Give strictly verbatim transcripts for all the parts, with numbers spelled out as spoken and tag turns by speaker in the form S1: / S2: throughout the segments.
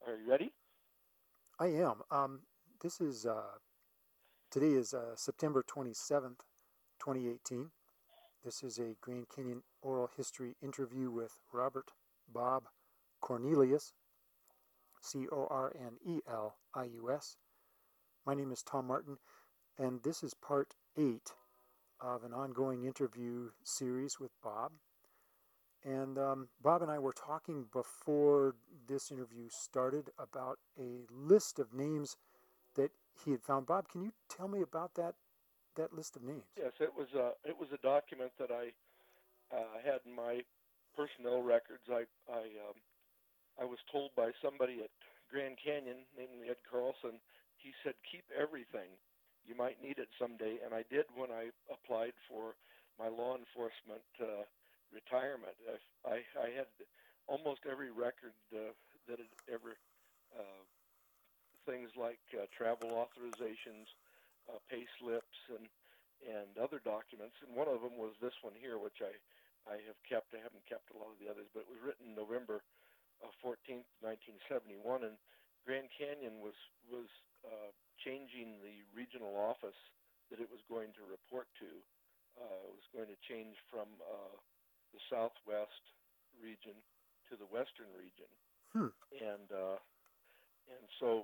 S1: Are you ready?
S2: I am. Um, this is uh, today is uh, September twenty-seventh, twenty eighteen. This is a Grand Canyon oral history interview with Robert Bob Cornelius, C O R N E L I U S. My name is Tom Martin, and this is part eight of an ongoing interview series with Bob. And um, Bob and I were talking before this interview started about a list of names that he had found. Bob, can you tell me about that that list of names?
S1: Yes, it was a it was a document that I uh, had in my personnel records. I I um, I was told by somebody at Grand Canyon named Ed Carlson. He said keep everything. You might need it someday, and I did when I applied for my law enforcement uh, retirement. I, I I had almost every record uh, that had ever uh, things like uh, travel authorizations, uh, pay slips, and and other documents. And one of them was this one here, which I I have kept. I haven't kept a lot of the others, but it was written November uh, fourteenth, nineteen seventy-one, and Grand Canyon was was uh, changing the regional office that it was going to report to. Uh, it was going to change from uh, the southwest region to the western region,
S2: Hmm.
S1: and uh, and so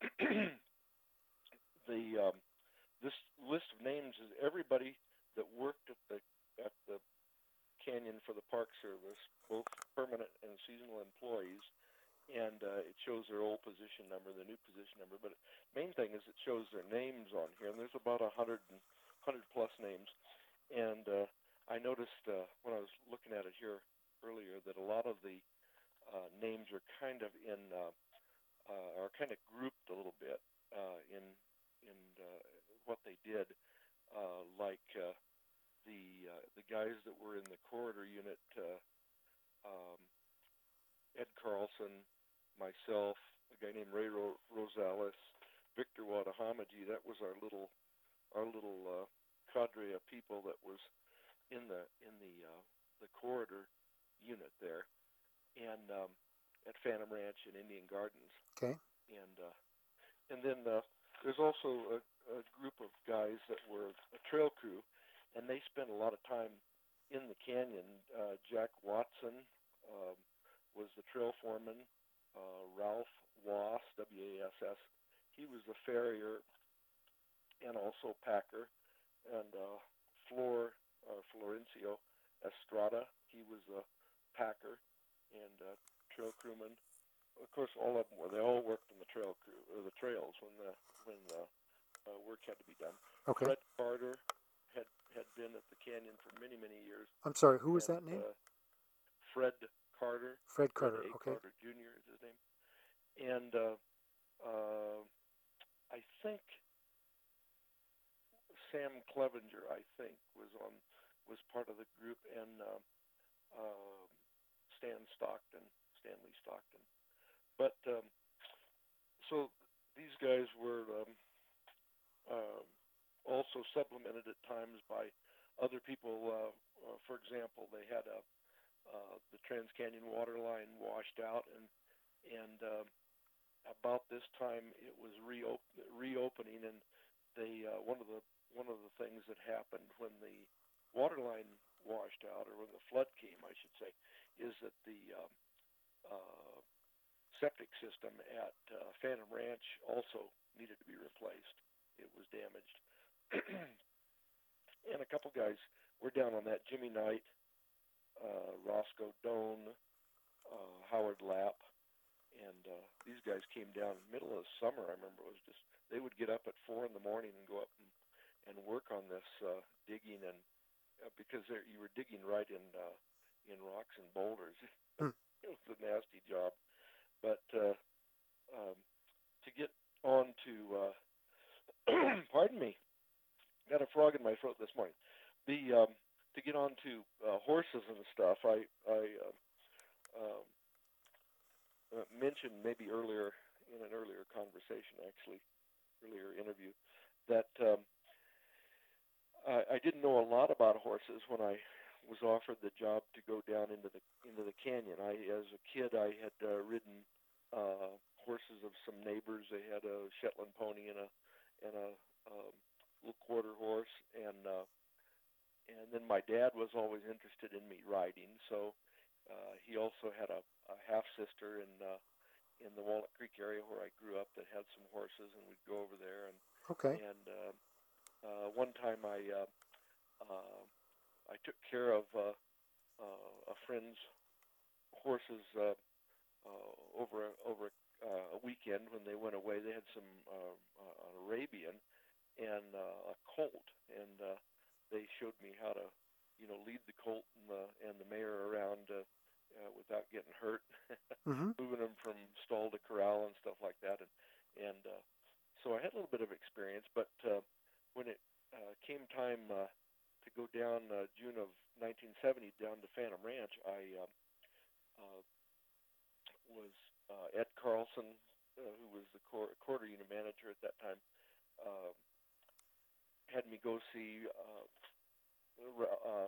S1: the um, this list of names is everybody that worked at the at the canyon for the Park Service, both permanent and seasonal employees, and uh, it shows their old position number, the new position number. But the main thing is it shows their names on here, and there's about a hundred and hundred plus names. And uh, I noticed uh, when I was looking at it here earlier that a lot of the uh, names are kind of in uh, uh, are kind of grouped a little bit uh, in in uh, what they did, uh, like uh, the uh, the guys that were in the corridor unit, uh, um, Ed Carlson, myself, a guy named Ray Ro- Rosales, Victor Wadahamaji. That was our little our little uh, cadre of people that was in the in the uh, the corridor unit there, and um, at Phantom Ranch in Indian Gardens,
S2: Okay.
S1: and uh, and then uh, there's also a, a group of guys that were a trail crew, and they spent a lot of time in the canyon. Uh, Jack Watson um, was the trail foreman. Uh, Ralph Wass, W A S S, he was the farrier and also packer. And uh, Flor uh, Florencio Estrada, he was a packer and uh, trail crewman. Of course, all of them were. They all worked in the trail crew or the trails when the when the uh, work had to be done.
S2: Okay.
S1: Fred Carter had had been at the canyon for many many years,
S2: I'm sorry. Who was
S1: and
S2: that name?
S1: uh, Fred Carter,
S2: Fred
S1: Fred
S2: Carter.
S1: A.
S2: Okay.
S1: Carter Junior is his name, and uh, uh, I think Sam Clevenger, I think, was on was part of the group, and uh, uh, Stan Stockton, Stanley Stockton. But um, so these guys were um, um, also supplemented at times by other people. Uh, uh, for example, they had a, uh, the Trans Canyon water line washed out, and and um, about this time it was reop- reopening, and they uh, one of the one of the things that happened when the water line washed out, or when the flood came, I should say, is that the um, uh, septic system at uh, Phantom Ranch also needed to be replaced. It was damaged. And a couple guys were down on that. Jimmy Knight, uh, Roscoe Doan, uh, Howard Lapp, and uh, these guys came down in the middle of the summer. I remember it was just they would get up at four in the morning and go up and, and work on this uh, digging, and uh, because you were digging right in uh, in rocks and boulders.
S2: Hmm.
S1: It was a nasty job, but uh, um, to get on to uh, pardon me, got a frog in my throat this morning. The um, to get on to uh, horses and stuff, I I uh, um, uh, mentioned maybe earlier in an earlier conversation, actually earlier interview, that um, I, I didn't know a lot about horses when I was offered the job to go down into the into the canyon. I, as a kid, I had uh, ridden uh, horse neighbors. They had a Shetland pony and a and a um, little quarter horse, and uh, and then my dad was always interested in me riding, so uh, he also had a, a half sister in uh, in the Walnut Creek area where I grew up that had some horses, and we'd go over there. And
S2: Okay.
S1: and uh, uh, one time I uh, uh, I took care of uh, uh, a friend's horses uh, uh, over a, over a, uh, a weekend when they went away. They had some uh, uh, an Arabian and uh, a colt, and uh, they showed me how to, you know, lead the colt and the and the mare around uh, uh, without getting hurt,
S2: Mm-hmm.
S1: moving them from stall to corral and stuff like that. And and uh, so I had a little bit of experience, but uh, when it uh, came time uh, to go down uh, June of nineteen seventy down to Phantom Ranch, I uh, uh, was uh, Ed Carlson, uh, who was the quar- quarter unit manager at that time, uh, had me go see. Uh, uh,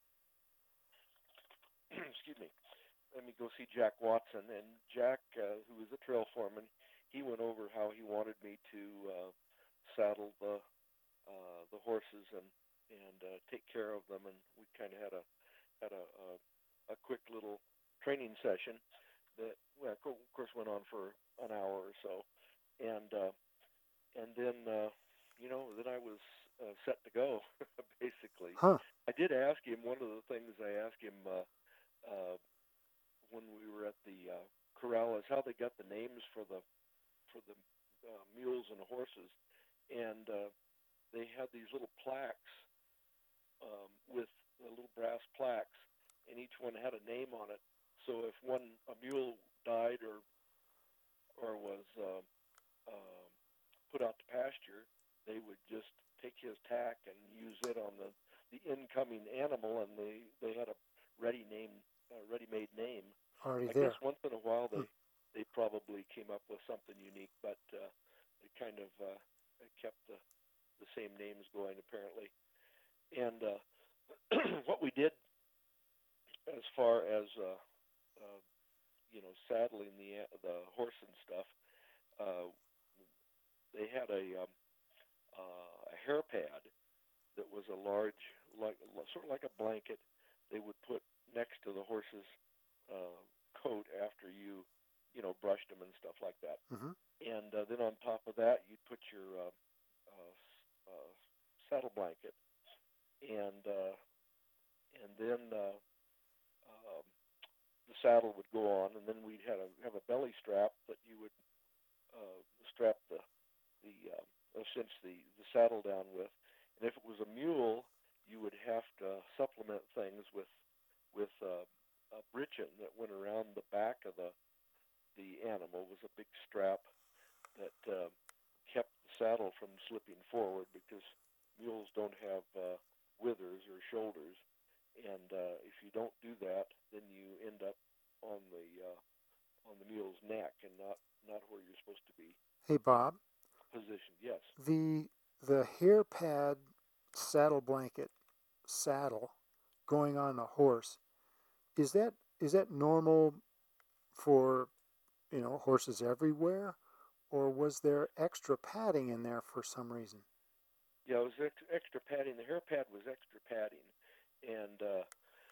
S1: excuse me. Let me go see Jack Watson, and Jack, uh, who was the trail foreman, he went over how he wanted me to uh, saddle the uh, the horses and and uh, take care of them, and we kind of had a had a, a a quick little training session that, well, of course, went on for an hour or so, and uh, and then uh, you know then I was uh, set to go basically.
S2: Huh.
S1: I did ask him one of the things I asked him. Uh, uh, when we were at the uh, corral is how they got the names for the for the uh, mules and the horses, and uh, they had these little plaques um, with uh, little brass plaques, and each one had a name on it. So if one a mule died or or was uh, uh, put out to pasture, they would just take his tack and use it on the, the incoming animal, and they, they had a ready name, uh, ready-made name.
S2: Already
S1: I
S2: there.
S1: guess once in a while they,
S2: Hmm.
S1: they probably came up with something unique, but uh, they kind of uh, kept the, the same names going apparently. And uh, what we did as far as uh, uh, you know saddling the the horse and stuff, uh, they had a um, uh, a hair pad that was a large, like sort of like a blanket. They would put next to the horse's uh, coat after you, you know, brushed them and stuff like that.
S2: Mm-hmm.
S1: And uh, then on top of that, you'd put your uh, uh, uh, saddle blanket, and uh, and then uh, um, the saddle would go on, and then we'd have a have a belly strap that you would uh, strap the the uh, cinch the the saddle down with. And if it was a mule, you would have to supplement things with with uh, a breechin that went around the back of the the animal. It was a big strap that uh, kept the saddle from slipping forward, because mules don't have uh, withers or shoulders, and uh, if you don't do that, then you end up on the uh, on the mule's neck and not not where you're supposed to be
S2: Hey, Bob.
S1: positioned. Yes.
S2: The the hair pad saddle blanket saddle going on the horse, is that is that normal for, you know, horses everywhere, or was there extra padding in there for some reason?
S1: Yeah, it was ex- extra padding. The hair pad was extra padding, and uh,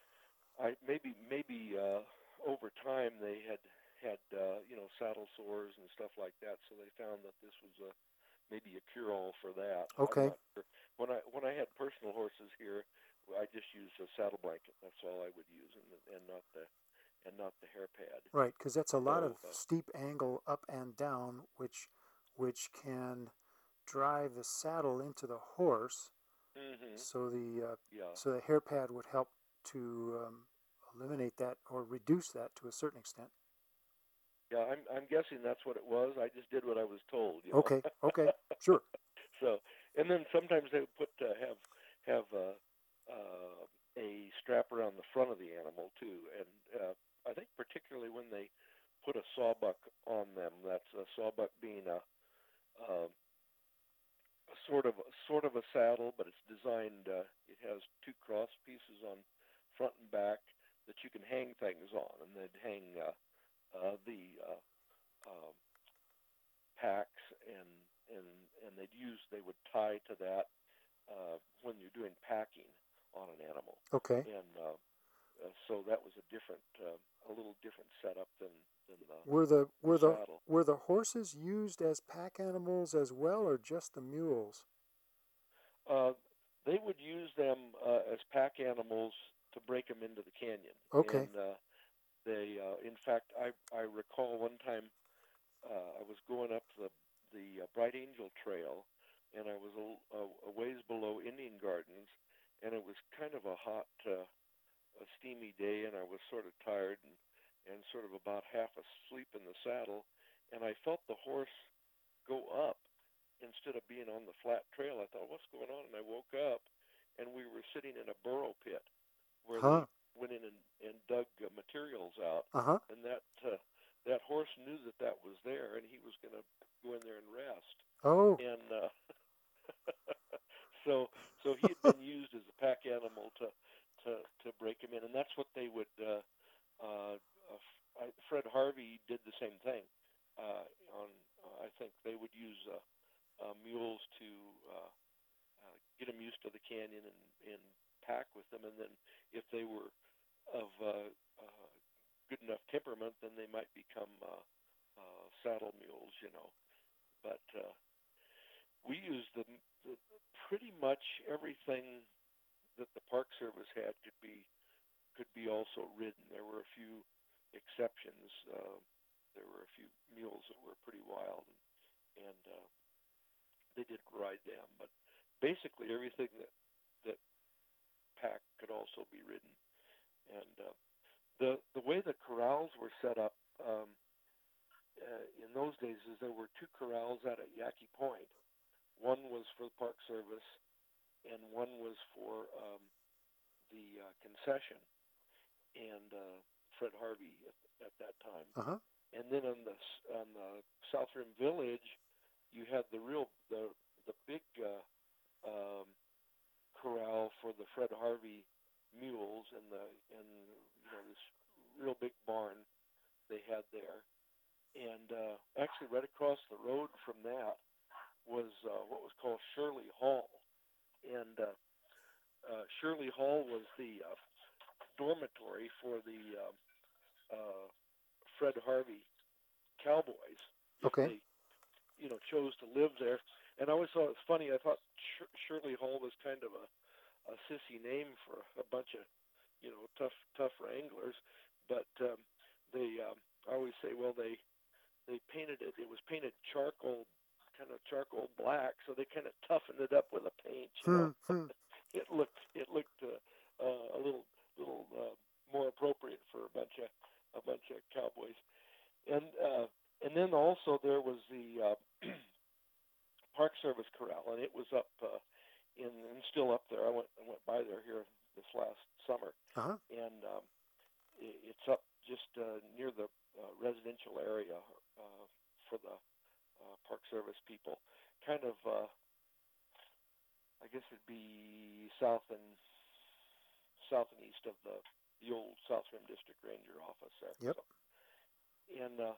S1: I maybe maybe uh, over time they had had uh, you know saddle sores and stuff like that, so they found that this was a maybe a cure-all for that. I'm
S2: Okay.
S1: not sure. When I when I had personal horses here, I just used a saddle blanket. That's all I would use, and and not the and not the hair pad.
S2: Right, because that's a lot of
S1: So uh,
S2: steep angle up and down, which which can drive the saddle into the horse.
S1: hmm
S2: So the uh,
S1: yeah,
S2: so the hair pad would help to um, eliminate that or reduce that to a certain extent.
S1: yeah. I'm I'm guessing that's what it was. I just did what I was told, you know.
S2: Okay, okay, sure.
S1: So, and then sometimes they would put uh, have have uh, uh, a strap around the front of the animal too, and uh, I think particularly when they put a sawbuck on them. That's a sawbuck being a, uh, a sort of sort of a saddle, but it's designed. Uh, it has two cross pieces on front and back that you can hang things on, and they'd hang uh, uh, the uh, um, packs, and and and they'd use they would tie to that uh, when you're doing packing on an animal,
S2: Okay.
S1: and uh, uh, so that was a different, uh, a little different setup than than the,
S2: Were the
S1: the
S2: were the
S1: saddle.
S2: were the horses used as pack animals as well, or just the mules?
S1: Uh, they would use them uh, as pack animals to break them into the canyon,
S2: Okay.
S1: and uh, they, uh, in fact, I I recall one time uh, I was going up the the uh, Bright Angel Trail, and I was a, a, a ways below Indian Gardens, and it was kind of a hot, uh, a steamy day, and I was sort of tired and and sort of about half asleep in the saddle, and I felt the horse go up instead of being on the flat trail. I thought, what's going on? And I woke up, and we were sitting in a burrow pit where
S2: Huh.
S1: they went in and, and dug uh, materials out,
S2: Uh huh.
S1: and that uh, that horse knew that that was there, and he was going to go in there and rest.
S2: Oh.
S1: And uh, so so he had been used as a pack animal to to to break him in, and that's what they would. Uh, uh, uh, Fred Harvey did the same thing. Uh, on uh, I think they would use uh, uh, mules to uh, uh, get them used to the canyon and, and pack with them, and then if they were of uh, uh, good enough temperament, then they might become uh, uh, saddle mules, you know. But uh, we used the, the pretty much everything that the Park Service had could be could be also ridden. There were a few exceptions. Uh, there were a few mules that were pretty wild, and, and uh, they did ride them. But basically, everything that that pack could also be ridden. And uh, the the way the corrals were set up um, uh, in those days is there were two corrals out at Yaqui Point. One was for the Park Service, and one was for um, the uh, concession and uh, Fred Harvey at, at that time.
S2: Uh huh.
S1: And then on the on the South Rim Village, you had the real the the big uh, um, corral for the Fred Harvey mules, and the and you know this real big barn they had there. And uh, actually, right across the road from that was uh, what was called Shirley Hall, and uh, uh, Shirley Hall was the uh, dormitory for the uh, uh, Fred Harvey cowboys if
S2: Okay.
S1: they, you know, chose to live there. And I always thought it was funny. I thought Sh- Shirley Hall was kind of a, a sissy name for a bunch of, you know, tough tough wranglers. But um, they, um, I always say, well, they they painted it. It was painted charcoal, kind of charcoal black, so they kind of toughened it up with a paint. You know,
S2: Hmm. Hmm.
S1: it looked it looked uh, uh, a little little uh, more appropriate for a bunch of a bunch of cowboys. And uh, and then also there was the uh, Park Service corral, and it was up uh, in and still up there. I went I went by there here this last summer,
S2: Uh huh.
S1: and um, it, it's up just uh, near the uh, residential area uh, for the uh, Park Service people. Kind of, uh, I guess it'd be south and south and east of the the old South Rim District Ranger office there.
S2: Yep.
S1: So, and uh,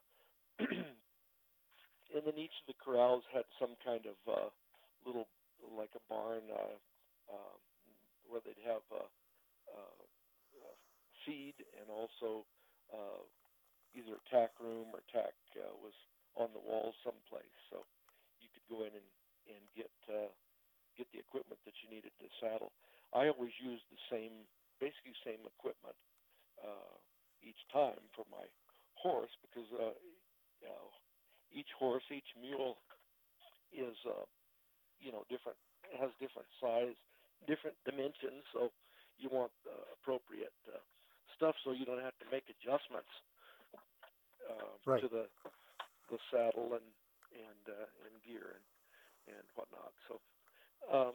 S1: and then each of the corrals had some kind of uh, little, like a barn, uh, um, where they'd have uh, uh, uh, feed, and also uh, either a tack room or tack uh, was on the walls someplace, so you could go in and and get uh, get the equipment that you needed to saddle. I always used the same, basically same equipment uh, each time for my horse because uh, you know, each horse, each mule is uh, you know different, has different size, different dimensions. So you want uh, appropriate uh, stuff so you don't have to make adjustments uh,
S2: Right.
S1: to the the saddle and and uh, and gear and and whatnot. So um,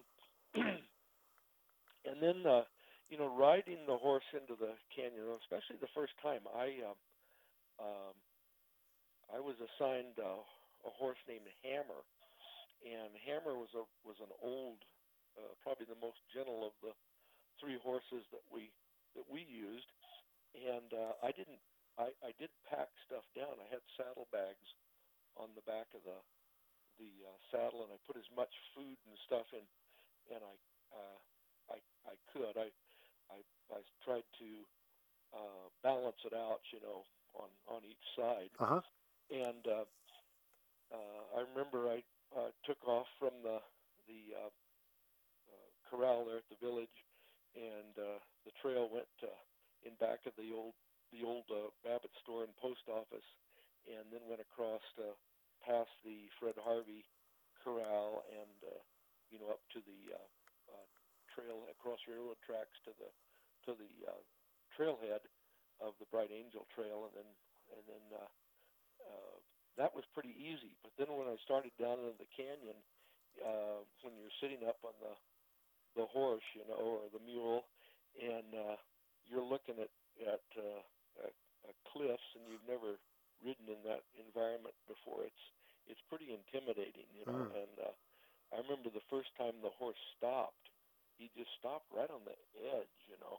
S1: and then uh, you know riding the horse into the canyon, especially the first time, I um, um, I was assigned uh, a horse named Hammer, and Hammer was a was an old, uh, probably the most gentle of the three horses that we that we used, and uh, I didn't I, I did pack stuff down. I had saddlebags on the back of the the uh, saddle, and I put as much food and stuff in, and I uh, I I could I I I tried to uh, balance it out, you know, on on each side,
S2: Uh huh.
S1: and uh, uh, I remember I uh, took off from the the uh, uh, corral there at the village, and uh, the trail went uh, in back of the old the old uh, Babbitt store and post office, and then went across uh, past the Fred Harvey corral and uh, you know up to the uh, uh, trail across railroad tracks to the to the uh, trailhead of the Bright Angel Trail, and then and then uh, uh, that was pretty easy. But then when I started down into the canyon, uh, when you're sitting up on the the horse, you know, or the mule, and uh, you're looking at at, uh, at at cliffs, and you've never ridden in that environment before. It's it's pretty intimidating, you know.
S2: Mm.
S1: And uh, I remember the first time the horse stopped, he just stopped right on the edge, you know.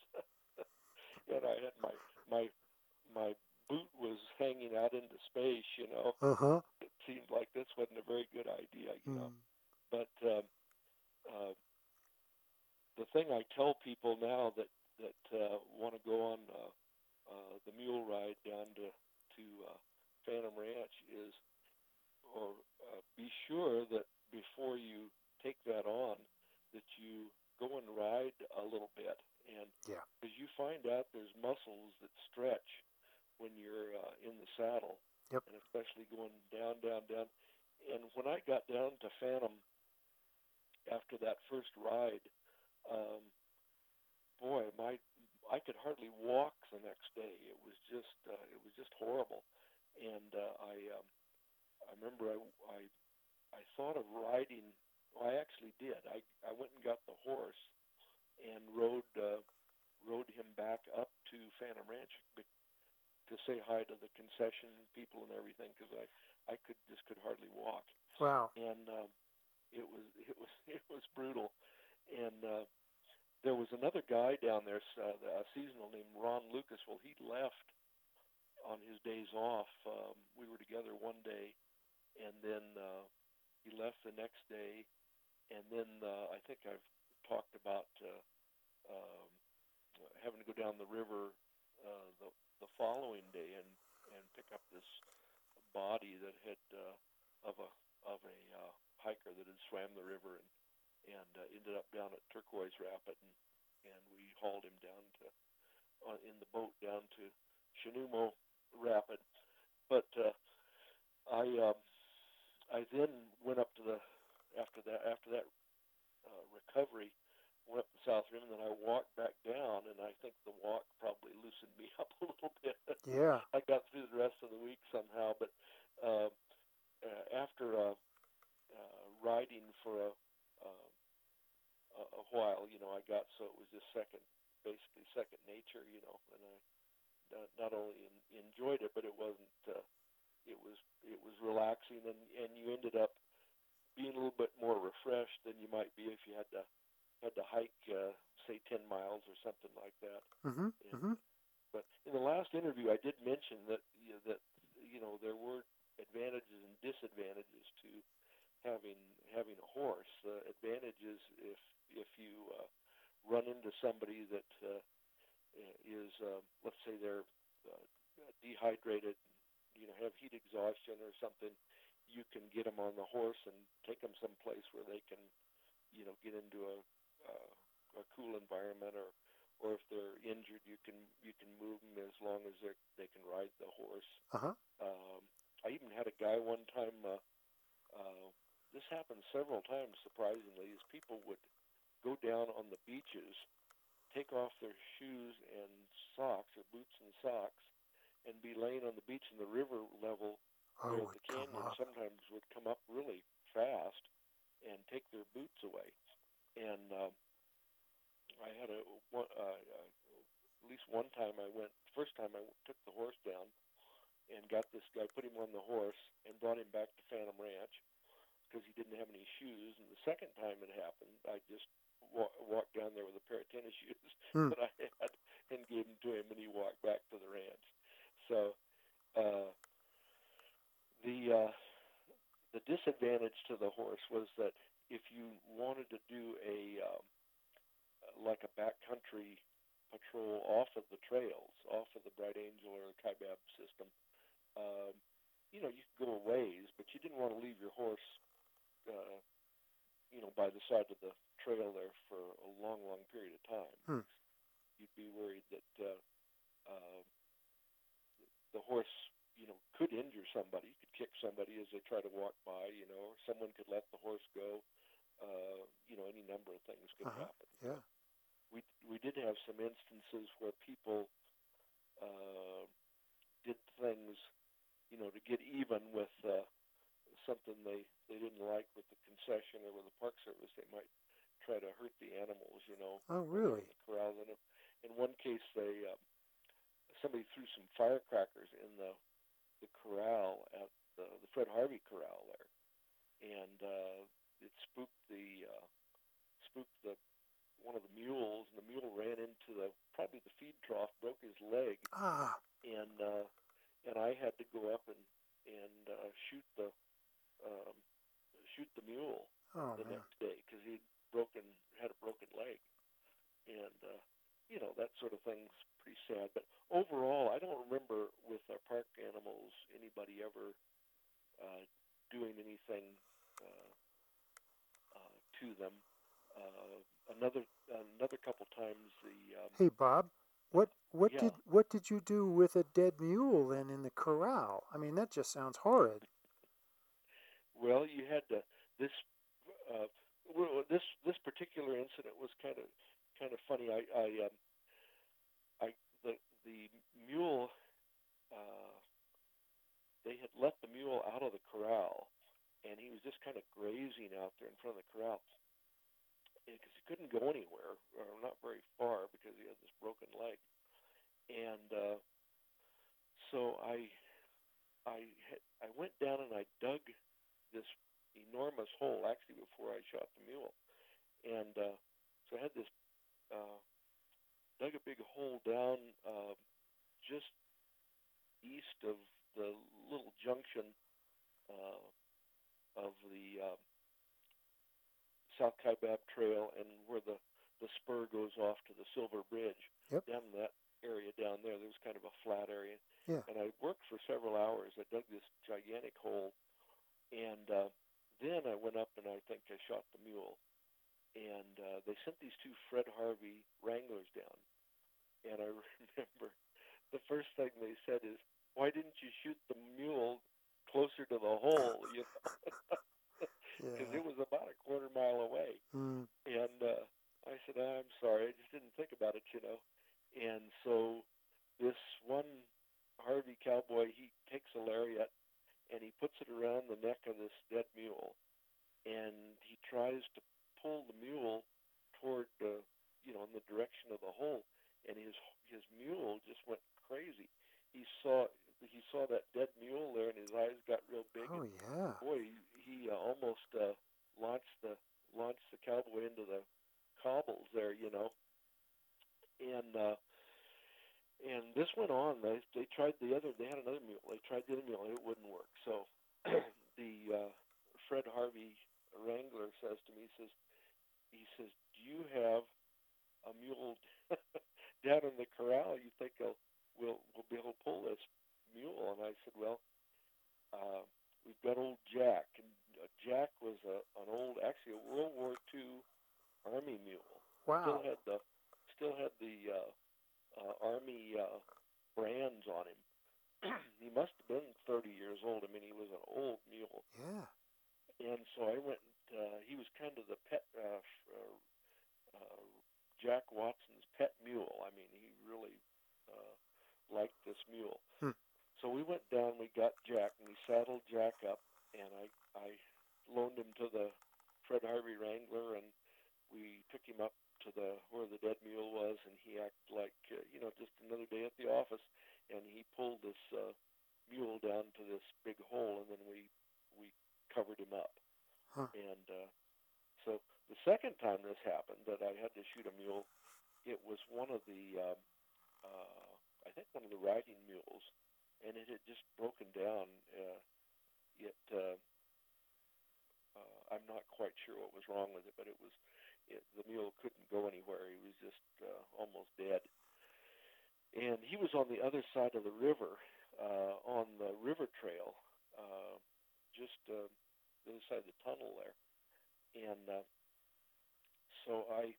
S1: And I had my my my boot was hanging out into space, you know.
S2: Uh huh.
S1: It seemed like this wasn't a very good idea, you know.
S2: Mm.
S1: But um, uh, the thing I tell people now that that uh, want to go on uh, uh, the mule ride down to to uh, Phantom Ranch is, or uh, be sure that before you take that on, that you go and ride a little bit, and
S2: Yeah.
S1: because you find out there's muscles that stretch when you're uh, in the saddle,
S2: Yep.
S1: and especially going down, down, down. And when I got down to Phantom after that first ride, um, boy, my I could hardly walk the next day. It was just uh, it was just horrible, and uh, I um, I remember I, I I thought of riding. Well, I actually did. I I went and got the horse and rode uh, rode him back up to Phantom Ranch to say hi to the concession people and everything, because I I could just could hardly walk,
S2: Wow.
S1: and um, it was it was it was brutal, and. Uh, There was another guy down there, uh, a seasonal named Ron Lucas. Well, he left on his days off. Um, we were together one day, and then uh, he left the next day. And then uh, I think I've talked about uh, um, having to go down the river uh, the the following day and, and pick up this body that had uh, of a of a uh, hiker that had swam the river and and uh, ended up down at Turquoise Rapid, and, and we hauled him down to uh, in the boat down to Shanumo Rapid. But uh, I um, I then went up to the after that after that uh, recovery, went up the South Rim, and then I walked back down, and I think the walk probably loosened me up a little bit.
S2: Yeah.
S1: I got through the rest of the week somehow, but uh, uh, after uh, uh, riding for a uh, a, a while, you know, I got so it was just second, basically second nature, you know, and I not, not only in, enjoyed it, but it wasn't, uh, it was it was relaxing, and, and you ended up being a little bit more refreshed than you might be if you had to had to hike, uh, say, ten miles or something like that.
S2: Mm-hmm.
S1: And,
S2: Mm-hmm.
S1: but in the last interview, I did mention that you know, that you know there were advantages and disadvantages to having having a horse. The uh, advantages if if you uh, run into somebody that uh, is uh, let's say they're uh, dehydrated, you know, have heat exhaustion or something, you can get them on the horse and take them someplace where they can, you know, get into a uh, a cool environment, or or if they're injured, you can you can move them as long as they they can ride the horse.
S2: Uh-huh.
S1: Um, I even had a guy one time. Uh, uh, this happened several times, surprisingly, is people would go down on the beaches, take off their shoes and socks, or boots and socks, and be laying on the beach, and the river level
S2: Oh,
S1: there at
S2: would
S1: the
S2: come
S1: canyon
S2: up.
S1: sometimes would come up really fast and take their boots away. And um, I had a one, uh, uh, at least one time I went. First time I took the horse down and got this guy, put him on the horse, and brought him back to Phantom Ranch because he didn't have any shoes. And the second time it happened, I just wa- walked down there with a pair of tennis shoes
S2: Hmm.
S1: that I had and gave them to him, and he walked back to the ranch. So uh, the uh, the disadvantage to the horse was that if you wanted to do a um, like a backcountry patrol off of the trails, off of the Bright Angel or the Kaibab system, um, you know, you could go a ways, but you didn't want to leave your horse, uh, you know, by the side of the trail there for a long, long period of time.
S2: Hmm.
S1: You'd be worried that uh, uh, the horse, you know, could injure somebody, could kick somebody as they try to walk by, you know, or someone could let the horse go. Uh, you know, any number of things could
S2: Uh-huh.
S1: happen.
S2: Yeah.
S1: We we did have some instances where people uh, did things, you know, to get even with uh, something they, they didn't like with the concession or with the Park Service. They might try to hurt the animals, you know,
S2: Oh,
S1: when they're
S2: really?
S1: in the corrals. And in one case, they uh, somebody threw some firecrackers in the the corral at the, the Fred Harvey corral there, and uh, it spooked the uh, spooked the one of the mules, and the mule ran into the probably the feed trough, broke his leg,
S2: Ah.
S1: and uh, and I had to go up and and uh, shoot the um, shoot the mule
S2: Oh,
S1: the
S2: man.
S1: next day because he'd broken had a broken leg, and uh, you know that sort of thing's pretty sad. But overall, I don't remember with our park animals anybody ever uh, doing anything uh, uh, to them. Uh, another another couple times the um,
S2: Hey, Bob. What what
S1: yeah.
S2: did what did you do with a dead mule then in the corral? I mean, that just sounds horrid.
S1: Well, you had to this uh, well, this this particular incident was kind of kind of funny. I I, um, I the the mule uh, they had let the mule out of the corral, and he was just kind of grazing out there in front of the corral because he couldn't go anywhere or not very far because he had this broken leg. And uh, so I I had, I went down and I dug this enormous hole actually before I shot the mule, and uh, so I had this uh, dug a big hole down uh, just east of the little junction uh, of the uh, South Kaibab Trail and where the the spur goes off to the Silver Bridge.
S2: Yep.
S1: Down in that area down there, there was kind of a flat area,
S2: Yeah.
S1: and I worked for several hours. I dug this gigantic hole, and uh, then I went up and I think I shot the mule. And uh, they sent these two Fred Harvey Wranglers down. And I remember the first thing they said is, "Why didn't you shoot the mule closer to the hole?" You know, because
S2: Yeah.
S1: it was about a quarter mile away.
S2: Mm.
S1: And uh, I said, "I'm sorry, I just didn't think about it, you know." And so this one Harvey cowboy, he takes a lariat and he puts it around the neck of this dead mule, and he tries to pull the mule toward the, you know, in the direction of the hole, and his his mule just went crazy. He saw he saw that dead mule there, and his eyes got real big,
S2: Oh,
S1: and
S2: yeah.
S1: boy, he, he uh, almost uh, launched the launched the cowboy into the cobbles there, you know, and uh, and this went on. They they tried the other. They had another mule. They tried the other mule, and it wouldn't work. So the uh, Fred Harvey Wrangler says to me, he says, he says, "Do you have a mule down in the corral? You think I'll, we'll we'll be able to pull this mule?" And I said, "Well, uh, we've got old Jack, and uh, Jack was a, an old, actually a World War Two Army mule. Still
S2: Wow.
S1: had the still had the uh, uh, Army uh, brands on him. He must have been thirty years old. I mean, he was an old mule."
S2: Yeah.
S1: And so I went. Uh, he was kind of the pet. Uh, uh, uh, Jack Watson's pet mule. I mean, he really uh, liked this mule.
S2: Hmm.
S1: So we went down, we got Jack, and we saddled Jack up, and I, I loaned him to the Fred Harvey Wrangler, and we took him up to the where the dead mule was, and he acted like, uh, you know, just another day at the office, and he pulled this uh, mule down to this big hole, and then we, we covered him up.
S2: Huh.
S1: And uh, so the second time this happened that I had to shoot a mule, it was one of the, um, uh, I think one of the riding mules, and it had just broken down. Uh, I'm not quite sure what was wrong with it, but it was it, the mule couldn't go anywhere. He was just uh, almost dead. And he was on the other side of the river, uh, on the river trail, uh, just uh, the other side of the tunnel there. And uh, so I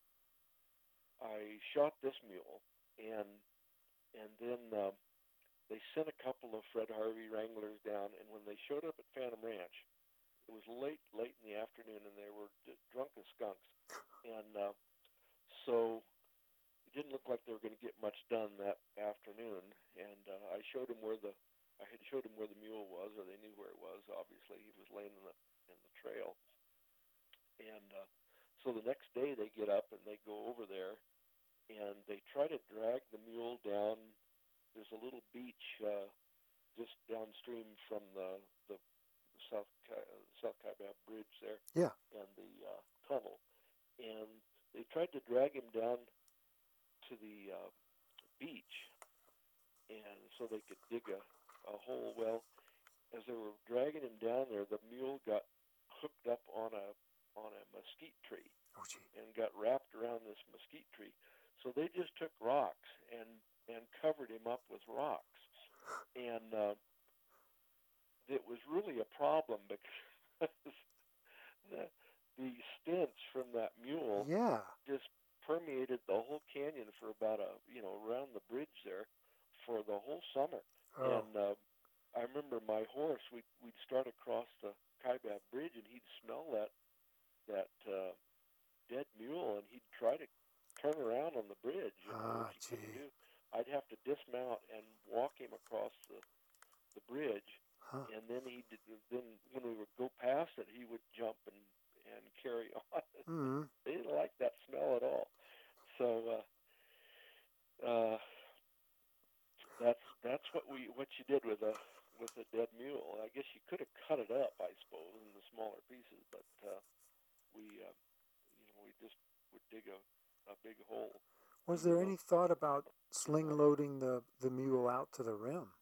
S1: I shot this mule, and and then uh, they sent a couple of Fred Harvey Wranglers down. And when they showed up at Phantom Ranch, it was late late in the afternoon, and they were d- drunk as skunks. And uh, so it didn't look like they were going to get much done that afternoon. And uh, I showed them where the I had showed them where the mule was, or they knew where it was. Obviously, he was laying in the in the trail. And uh, so the next day they get up and they go over there, and they try to drag the mule down. There's a little beach uh, just downstream from the the South Ki- South Kaibab Bridge there,
S2: Yeah.
S1: and the uh, tunnel, and they tried to drag him down to the uh, beach, and so they could dig a, a hole. Well, as they were dragging him down there, the mule got hooked up on a on a mesquite tree
S2: Oh, gee.
S1: and got wrapped around this mesquite tree. So they just took rocks and and covered him up with rocks, and uh, it was really a problem because the, the stench from that mule
S2: Yeah.
S1: just permeated the whole canyon for about a you know around the bridge there for the whole summer.
S2: Oh.
S1: And uh, I remember my horse. We we'd, we'd start across the Kaibab Bridge, and he'd smell that that uh, dead mule, and he'd try to turn around on the bridge, you know,
S2: Ah,
S1: which he couldn't
S2: gee.
S1: do. I'd have to dismount and walk him across the the bridge,
S2: Huh.
S1: and then he then when we would go past it, he would jump and and carry on.
S2: Mm.
S1: They didn't like that smell at all. So uh, uh, that's that's what we what you did with a with a dead mule. I guess you could have cut it up, I suppose, into smaller pieces, but uh, we uh, you know we just would dig a, a big hole.
S2: Was
S1: Either
S2: there
S1: the
S2: any thought about sling loading the, the mule out to the rim?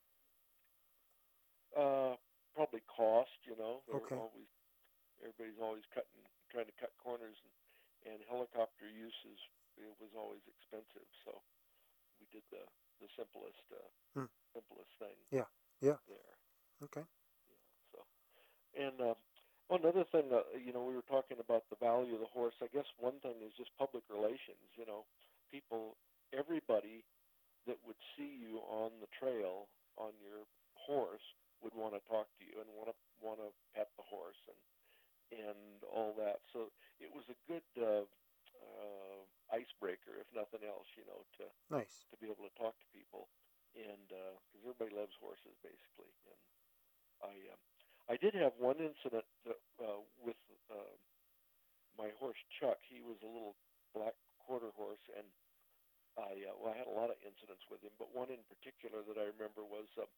S1: uh, probably cost, you know, they're
S2: Okay.
S1: always everybody's always cutting trying to cut corners, and, and helicopter use is it was always expensive, so we did the the simplest uh,
S2: Hmm.
S1: simplest thing
S2: Yeah. Yeah.
S1: there.
S2: Okay.
S1: Yeah, so and uh, well, another thing, uh, you know, we were talking about the value of the horse. I guess one thing is just public relations. You know, people, everybody that would see you on the trail on your horse would want to talk to you and want to want to pet the horse and and all that. So it was a good uh, uh, icebreaker, if nothing else, you know, to
S2: Nice.
S1: to be able to talk to people, and because uh, everybody loves horses basically. And I um, I did have one incident that, uh, with uh, my horse Chuck. He was a little black quarter horse, and I uh, well I had a lot of incidents with him, but one in particular that I remember was uh,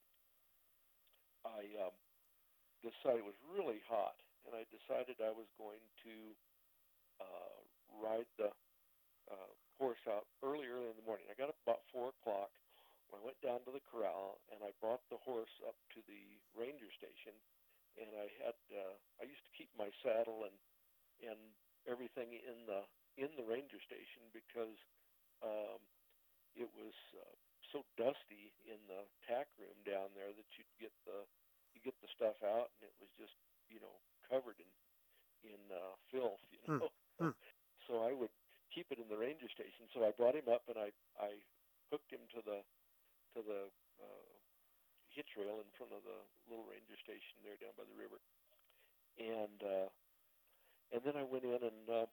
S1: I um, decided it was really hot, and I decided I was going to uh, ride the uh, horse out early, early in the morning. I got up about four o'clock. I went down to the corral, and I brought the horse up to the ranger station. And I had uh, I used to keep my saddle and and everything in the in the ranger station because um, it was uh, so dusty in the tack room down there that you'd get the you get the stuff out, and it was just you know covered in in uh, filth, you
S2: Hmm.
S1: know.
S2: Hmm.
S1: So I would keep it in the ranger station. So I brought him up, and I I hooked him to the to the uh, hitch rail in front of the little ranger station there down by the river, and uh, and then I went in and uh,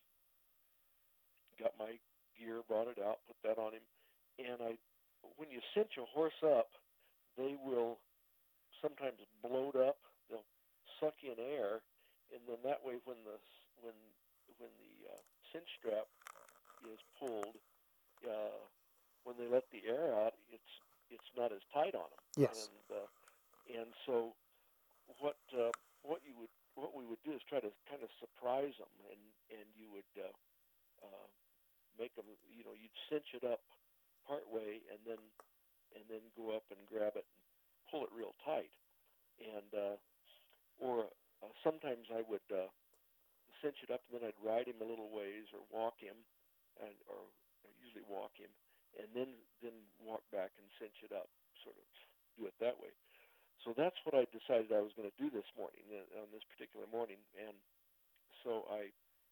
S1: got my gear, brought it out, put that on him, and I when you cinch a horse up, they will sometimes bloat up. They'll suck in air, and then that way when the when when the uh, cinch strap is pulled, uh, when they let the air out, it's it's not as tight on them.
S2: Yes.
S1: And uh, and so what uh, what you would what we would do is try to kind of surprise them, and and you would uh, uh, make them, you know, you'd cinch it up part way, and then and then go up and grab it and pull it real tight, and uh, or uh, sometimes I would uh, cinch it up, and then I'd ride him a little ways or walk him, and, or, or usually walk him, and then then walk back and cinch it up, sort of do it that way. So that's what I decided I was going to do this morning, uh, on this particular morning, and so I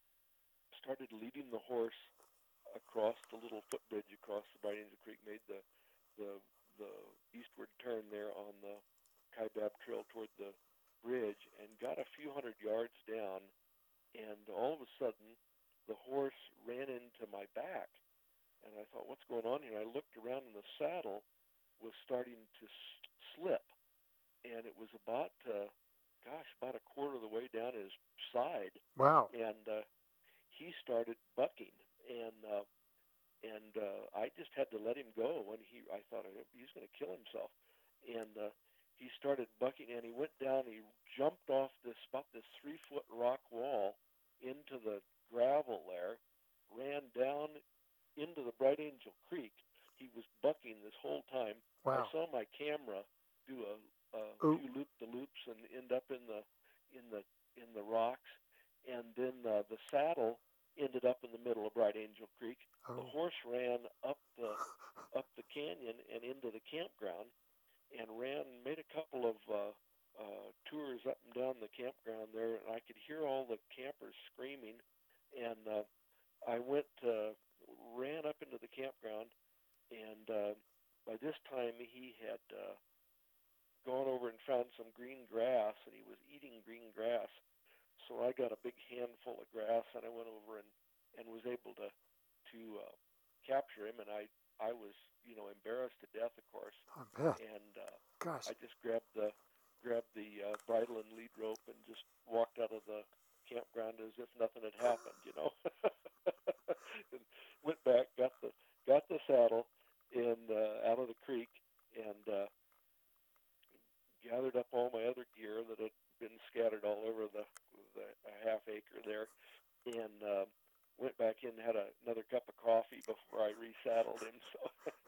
S1: started leading the horse across the little footbridge across the Bright Angel Creek, made the the the eastward turn there on the Kaibab Trail toward the bridge, and got a few hundred yards down, and all of a sudden the horse ran into my back, and I thought, what's going on here? I looked around, and the saddle was starting to s- slip, and it was about, uh, gosh, about a quarter of the way down his side,
S2: Wow.
S1: and uh, he started bucking, and uh, and uh, I just had to let him go. When he, I thought he's going to kill himself, and uh, he started bucking, and he went down. He jumped off this about this three foot rock wall into the gravel there, ran down into the Bright Angel Creek. He was bucking this whole time. I
S2: Wow.
S1: saw my camera do a, a
S2: Ooh.
S1: few loop the loops and end up in the in the in the rocks, and then uh, the saddle ended up in the middle of Bright Angel Creek. The
S2: Oh.
S1: horse ran up the up the canyon and into the campground, and ran made a couple of uh, uh, tours up and down the campground there, and I could hear all the campers screaming. And uh, I went uh, ran up into the campground, and uh, by this time he had uh, gone over and found some green grass, and he was eating green grass. So I got a big handful of grass, and I went over and, and was able to to uh, capture him. And I I was you know embarrassed to death, of course.
S2: I bet.
S1: And uh,
S2: Gosh.
S1: I just grabbed the grabbed the uh, bridle and lead rope and just walked out of the campground as if nothing had happened, you know. And went back, got the got the saddle, and uh, out of the creek, and uh, gathered up all my other gear that had been scattered all over the, the a half acre there, and uh, went back in and had a, another cup of coffee before I resaddled him. So,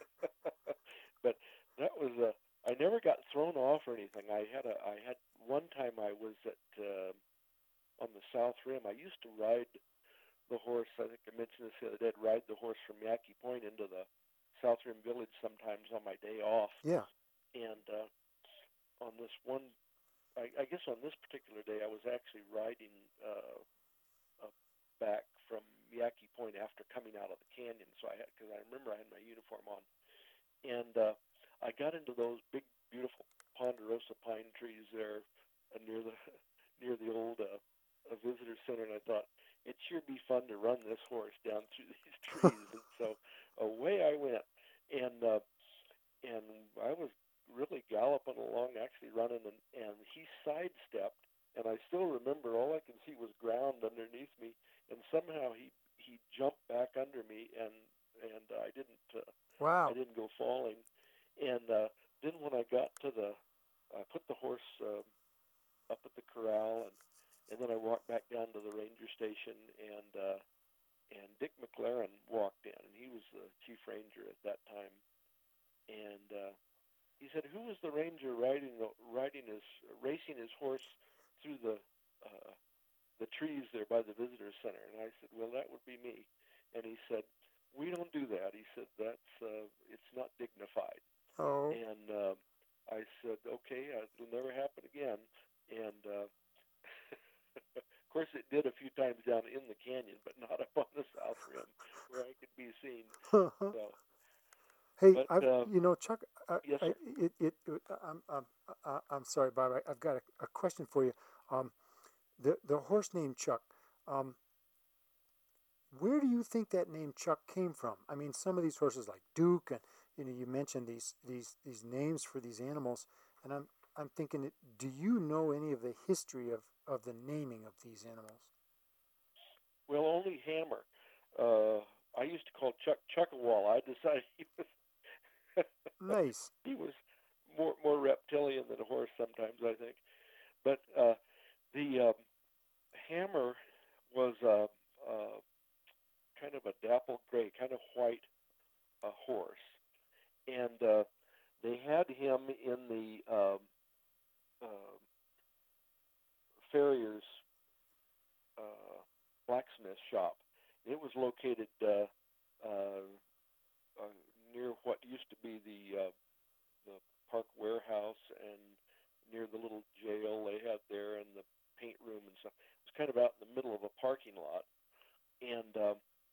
S1: but that was a. I never got thrown off or anything. I had a. I had one time I was at uh, on the South Rim. I used to ride the horse. I think I mentioned this the other day. I'd ride the horse from Yaqui Point into the South Rim Village sometimes on my day off.
S2: Yeah.
S1: And uh, on this one, I, I guess on this particular day, I was actually riding uh, uh, back from Yaqui Point after coming out of the canyon. So I had, because I remember I had my uniform on, and uh, I got into those big, beautiful ponderosa pine trees there uh, near the near the old uh, uh, visitor center, and I thought it sure be fun to run this horse down through these trees. And so away I went, and uh, and I was really galloping along, actually running, and, and he sidestepped, and I still remember all I could see was ground underneath me, and somehow he he jumped back under me, and and uh, I didn't uh, I
S2: Wow.
S1: didn't go falling. And uh, then when I got to the, I put the horse uh, up at the corral, and and then I walked back down to the ranger station, and uh, and Dick McLaren walked in, and he was the chief ranger at that time, and uh, he said, "Who was the ranger riding riding his racing his horse through the uh, the trees there by the visitor center?" And I said, "Well, that would be me." And he said, "We don't do that." He said, "That's uh, it's not dignified."
S2: Oh.
S1: And uh, I said, "Okay, uh, it'll never happen again." And uh, of course, it did a few times down in the canyon, but not up on the South Rim where I could be seen. So,
S2: Hey,
S1: but
S2: I've
S1: uh,
S2: you know Chuck, I,
S1: yes,
S2: I,
S1: sir.
S2: it, it it I'm I'm I- I'm sorry, Bob. I, I've got a, a question for you. Um, the the horse named Chuck. Um, where do you think that name Chuck came from? I mean, some of these horses like Duke, and you know, you mentioned these these these names for these animals, and I'm I'm thinking, do you know any of the history of of the naming of these animals?
S1: Well, only Hammer. Uh, I used to call Chuck Chuckawalla. I decided he was
S2: Nice.
S1: he was more more reptilian than a horse sometimes, I think. But uh, the um, Hammer was a, a kind of a dapple gray, kind of white uh, horse, and uh, they had him in the um, uh, farrier's uh, shop. It was located uh, uh, uh, near what used to be the uh, the park warehouse and near the little jail they had there and the paint room and stuff. It was kind of out in the middle of a parking lot, and um,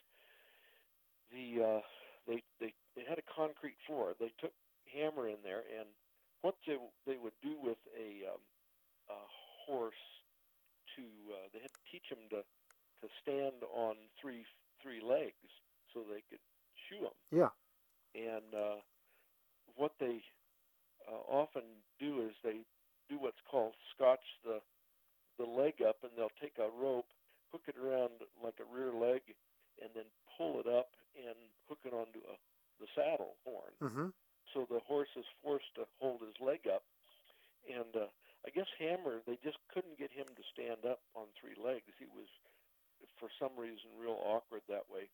S1: the uh, they they they had a concrete floor. They took hammer in there, and what they they would do with a um, a horse to uh, they had to teach him to to stand on three three legs so they could shoe him.
S2: Yeah.
S1: And uh, what they uh, often do is they do what's called scotch the the leg up, and they'll take a rope, hook it around like a rear leg, and then pull it up and hook it onto a, the saddle horn.
S2: Mm-hmm.
S1: So the horse is forced to hold his leg up. And uh, I guess Hammer, they just couldn't get him to stand up on three legs. He was, for some reason, real awkward that way.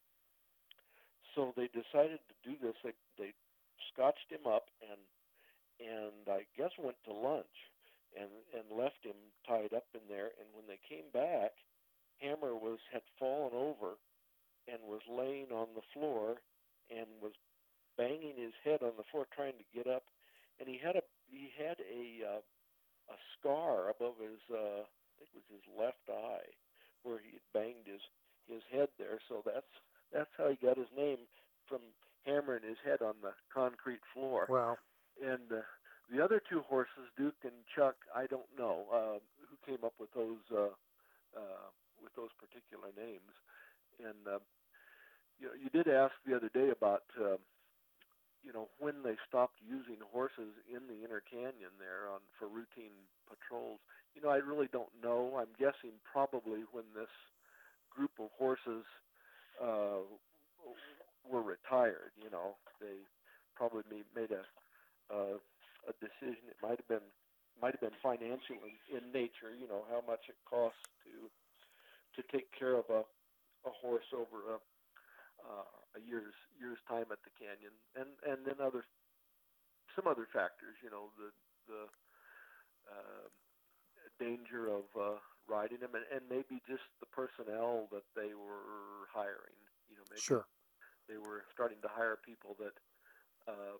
S1: So they decided to do this. They, they scotched him up and and I guess went to lunch and, and left him tied up in there. And when they came back, Hammer was had fallen over and was laying on the floor and was banging his head on the floor trying to get up. And he had a he had a uh, a scar above his uh, I think it was his left eye where he had banged his his head there. So that's that's how he got his name, from hammering his head on the concrete floor.
S2: Wow.
S1: And uh, the other two horses, Duke and Chuck, I don't know uh, who came up with those uh, uh, with those particular names. And uh, you know, you did ask the other day about uh, you know when they stopped using horses in the Inner Canyon there on for routine patrols. You know, I really don't know. I'm guessing probably when this group of horses uh, were retired. You know, they probably made a Uh, a decision. It might have been might have been financial in, in nature. You know how much it costs to to take care of a, a horse over a uh, a year's year's time at the canyon, and and then other some other factors. You know the the uh, danger of uh, riding them, and, and maybe just the personnel that they were hiring. You know maybe
S2: Sure.
S1: they were starting to hire people that. Um,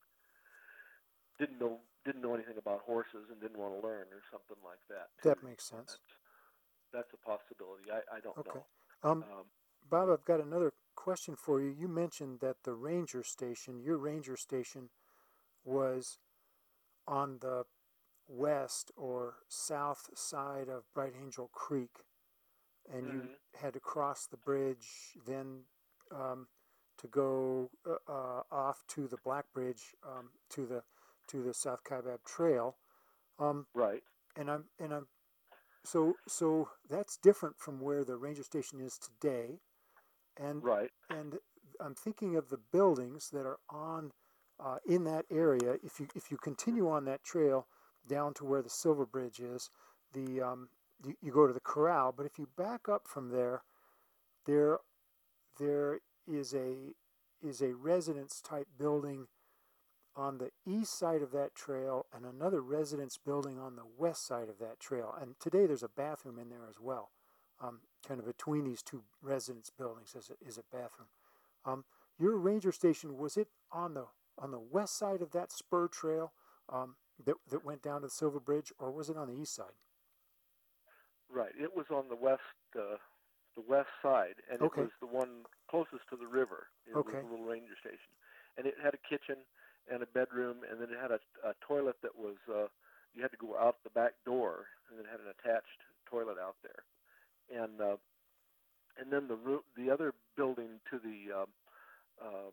S1: didn't know didn't know anything about horses and didn't want to learn or something like that. Too.
S2: That makes sense.
S1: That's, that's a possibility. I, I don't
S2: Okay.
S1: know.
S2: Um,
S1: Um,
S2: Bob, I've got another question for you. You mentioned that the ranger station, your ranger station, was on the west or south side of Bright Angel Creek, and
S1: mm-hmm.
S2: you had to cross the bridge then um, to go uh, uh, off to the Black Bridge um, to the to the South Kaibab Trail. Um,
S1: right.
S2: And I'm and I'm so so that's different from where the ranger station is today. And
S1: Right.
S2: and I'm thinking of the buildings that are on uh, in that area. If you if you continue on that trail down to where the Silver Bridge is, the um, you, you go to the corral. But if you back up from there, there there is a is a residence type building on the east side of that trail and another residence building on the west side of that trail. And today there's a bathroom in there as well. Um, kind of between these two residence buildings is a, is a bathroom. Um, your ranger station, was it on the on the west side of that spur trail um, that that went down to the Silver Bridge, or was it on the east side?
S1: Right. It was on the west uh, the west side, and
S2: Okay.
S1: it was the one closest to the river. It
S2: Okay.
S1: was the little ranger station, and it had a kitchen and a bedroom, and then it had a, a toilet that was uh, you had to go out the back door, and it had an attached toilet out there, and uh, and then the roo- the other building to the um, um,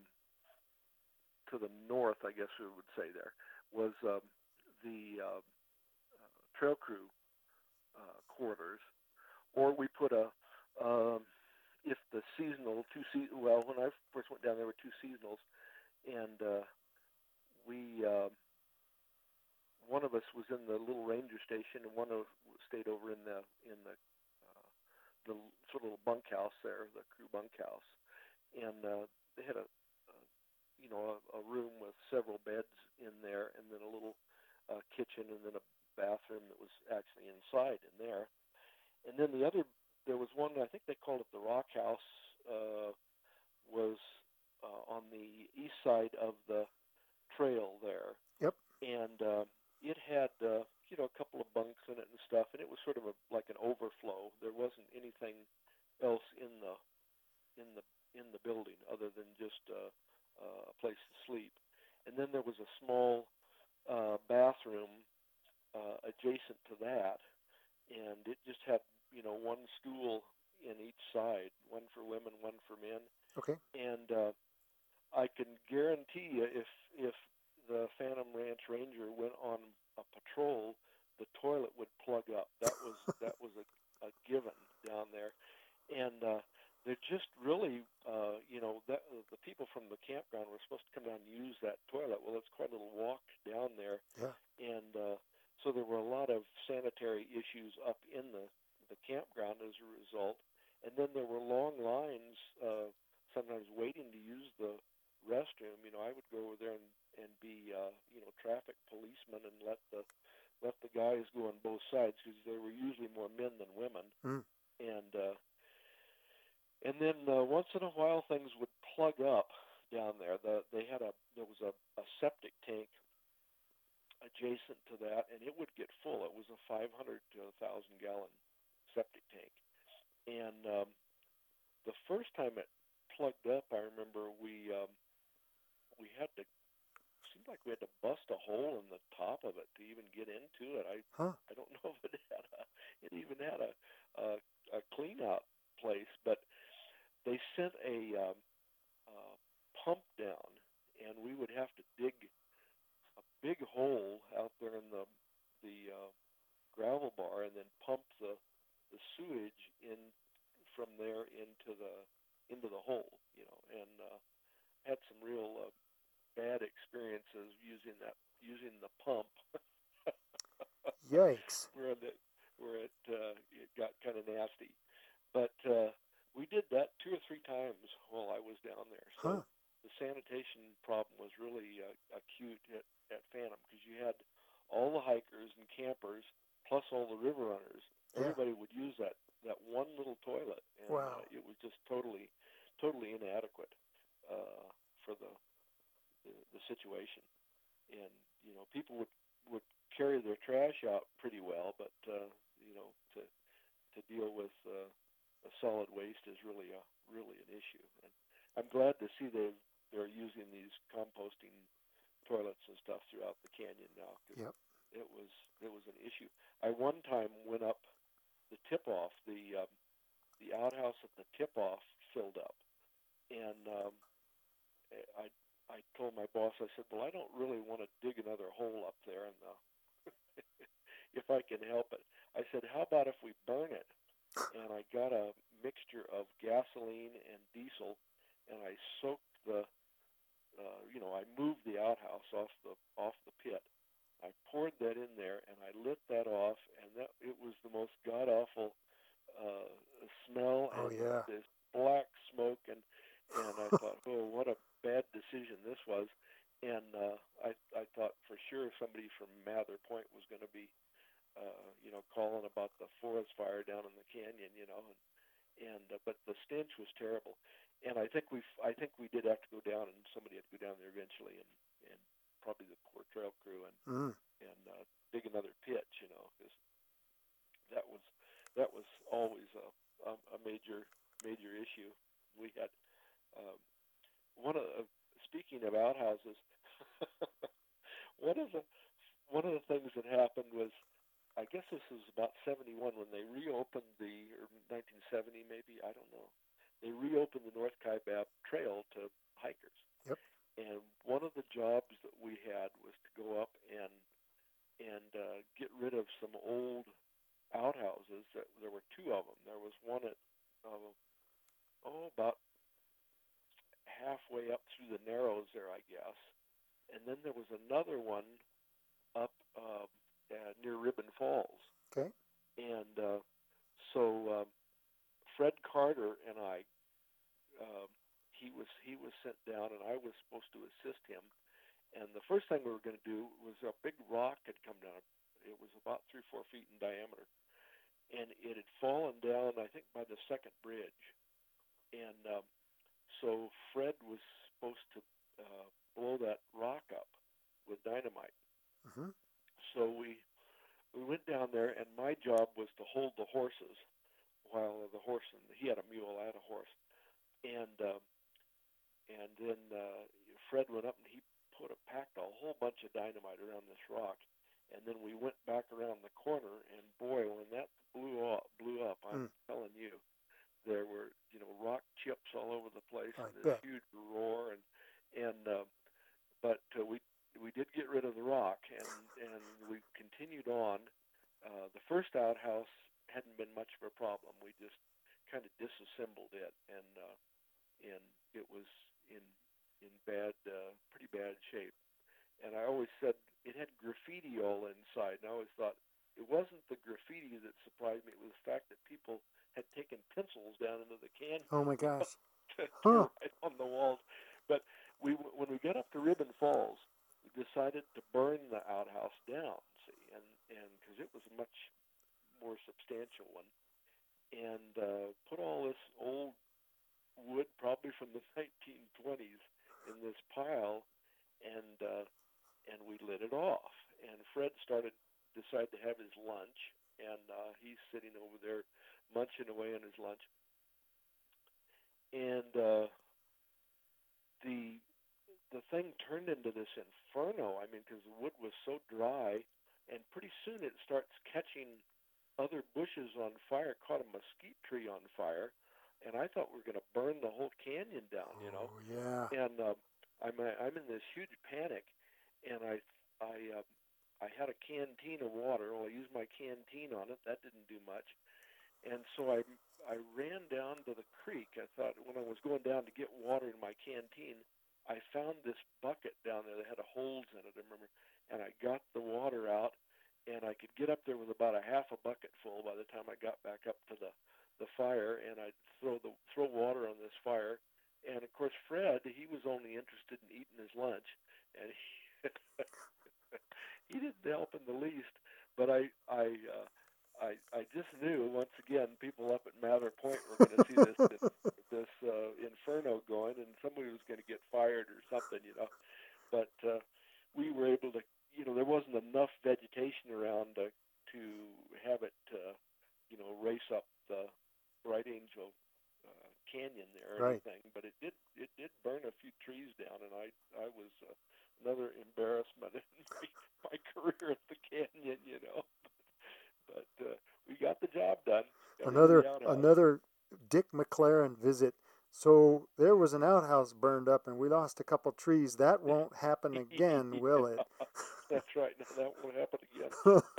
S1: to the north, I guess we would say there, was um, the uh, uh, trail crew uh, quarters, or we put a um, if the seasonal two se- well when I first went down there were two seasonals, and uh, we uh, one of us was in the little ranger station, and one of stayed over in the in the uh, the sort of little bunkhouse there, the crew bunkhouse, and uh, they had a, a you know a, a room with several beds in there, and then a little uh, kitchen, and then a bathroom that was actually inside in there, and then the other there was one, I think they called it the Rock House, uh, was uh, on the east side of the trail there,
S2: Yep.
S1: and uh, it had uh, you know a couple of bunks in it and stuff, and it was sort of a, like an overflow. There wasn't anything else in the in the in the building other than just uh, uh, a place to sleep. And then there was a small uh, bathroom uh, adjacent to that, and it just had you know one stool in each side, one for women, one for men.
S2: Okay.
S1: And uh, I can guarantee you, if if the Phantom Ranch Ranger went on a patrol, the toilet would plug up. That was that was a, a given down there, and uh, they're just really, uh, you know, that, uh, the people from the campground were supposed to come down and use that toilet. Well, it's quite a little walk down there,
S2: Yeah.
S1: and uh, so there were a lot of sanitary issues up in the the campground as a result. And then there were long lines, uh, sometimes waiting to use the restroom. You know, I would go over there and, and be, uh, you know, traffic policeman and let the let the guys go on both sides because there were usually more men than women.
S2: Mm.
S1: And uh, and then uh, once in a while things would plug up down there. The they had a there was a, a septic tank adjacent to that, and it would get full. It was a five hundred to one thousand gallon septic tank. And um, the first time it plugged up, I remember we um, we had to seemed like we had to bust a hole in the top of it to even get into it. I
S2: Huh.
S1: I don't know if it had a it even had a a, a clean out place, but they sent a um, uh, pump down, and we would have to dig a big hole out there in the the uh, gravel bar, and then pump the the sewage in from there into the into the hole, you know, and uh, had some real uh, bad experiences using that using the pump.
S2: Yikes.
S1: where the where it uh, it got kind of nasty, but uh, we did that two or three times while I was down there. So
S2: Huh.
S1: the sanitation problem was really uh, acute at, at Phantom because you had all the hikers and campers plus all the river runners.
S2: Yeah.
S1: Everybody would use that, that one little toilet, and
S2: Wow.
S1: uh, it was just totally, totally inadequate uh, for the, the the situation. And you know, people would would carry their trash out pretty well, but uh, you know, to to deal with uh, a solid waste is really a really an issue. And I'm glad to see they they're using these composting toilets and stuff throughout the canyon now, because
S2: Yep.
S1: it was it was an issue. I one time went up the tip off, the um, the outhouse at the tip off filled up, and um, I I told my boss, I said, well, I don't really want to dig another hole up there, and the if I can help it. I said, how about if we burn it? And I got a mixture of gasoline and diesel, and I soaked the uh, you know I moved the outhouse off the off the pit. I poured that in there, and I lit that off, and that it was the most god awful uh, smell
S2: Oh,
S1: and
S2: yeah.
S1: this black smoke, and and I thought, oh, what a bad decision this was. And uh, I I thought for sure somebody from Mather Point was going to be uh, you know calling about the forest fire down in the canyon, you know, and and uh, but the stench was terrible. And I think we I think we did have to go down, and somebody had to go down there eventually, and and probably the poor trail crew, and
S2: Mm.
S1: and uh, dig another pit, you know, because that was that was always a, a, a major major issue. We had um, one of the, speaking of outhouses, one of the one of the things that happened was, I guess this was about seventy-one when they reopened the, or nineteen seventy maybe, I don't know. They reopened the North Kaibab Trail to hikers.
S2: Yep.
S1: And one of the jobs that we had was to go up and and uh, get rid of some old outhouses. That there were two of them. There was one at uh, oh about halfway up through the Narrows there, I guess, and then there was another one up uh, uh, near Ribbon Falls.
S2: Okay.
S1: And uh, so um, Fred Carter and I, um, he was he was sent down, and I was supposed to assist him. And the first thing we were going to do was a big rock had come down. It was about three, four feet in diameter, and it had fallen down, I think, by the second bridge. And um, so Fred was supposed to uh, blow that rock up with dynamite.
S2: Mm-hmm.
S1: So we we went down there, and my job was to hold the horses while the horse and he had a mule, I had a horse, and um, and then uh, Fred went up and he put a packed a whole bunch of dynamite around this rock, and then we went back around the corner, and boy, when that blew up, blew up, I'm
S2: Mm.
S1: telling you, there were you know rock chips all over the place
S2: I
S1: and this
S2: bet.
S1: huge roar, and and uh, but uh, we we did get rid of the rock, and and we continued on. Uh, the first outhouse hadn't been much of a problem. We just kind of disassembled it, and uh, and it was in in bad, uh, pretty bad shape. And I always said it had graffiti all inside, and I always thought it wasn't the graffiti that surprised me. It was the fact that people had taken pencils down into the canyon
S2: Oh my gosh.
S1: to,
S2: Huh.
S1: to write on the walls. But we, when we got up to Ribbon Falls, we decided to burn the outhouse down. See, and and because it was a much more substantial one, and uh, put all this old wood, probably from the nineteen twenties, in this pile, and uh, and we lit it off. And Fred started decided to have his lunch, and uh, he's sitting over there munching away on his lunch, and uh, the the thing turned into this inferno. I mean, because the wood was so dry, and pretty soon it starts catching other bushes on fire. Caught a mesquite tree on fire, and I thought we were going to burn the whole canyon down, you know.
S2: Oh yeah.
S1: And uh, I'm uh, I'm in this huge panic, and I I uh, I had a canteen of water. Well, I used my canteen on it. That didn't do much, and so I I ran down to the creek. I thought when I was going down to get water in my canteen, I found this bucket down there that had holes in it. I remember, and I got the water out, and I could get up there with about a half a bucket full by the time I got back up to the the fire, and I'd throw the throw water on this fire. And of course, Fred, he was only interested in eating his lunch, and he, he didn't help in the least. But I, I, uh, I, I just knew once again, people up at Mather Point were going to see this this, this uh, inferno going, and somebody was going to get fired or something, you know. But uh, we were able to, you know, there wasn't enough vegetation around to to have it, uh, you know, race up the Bright Angel uh, Canyon there or
S2: Right.
S1: anything, but it did it did burn a few trees down, and I I was uh, another embarrassment in my, my career at the canyon, you know. But uh, we got the job done. Got rid of
S2: Another
S1: the outhouse.
S2: another Dick McLaren visit. So there was an outhouse burned up, and we lost a couple trees. That won't happen again, will it?
S1: Yeah, that's right. No, that won't happen again.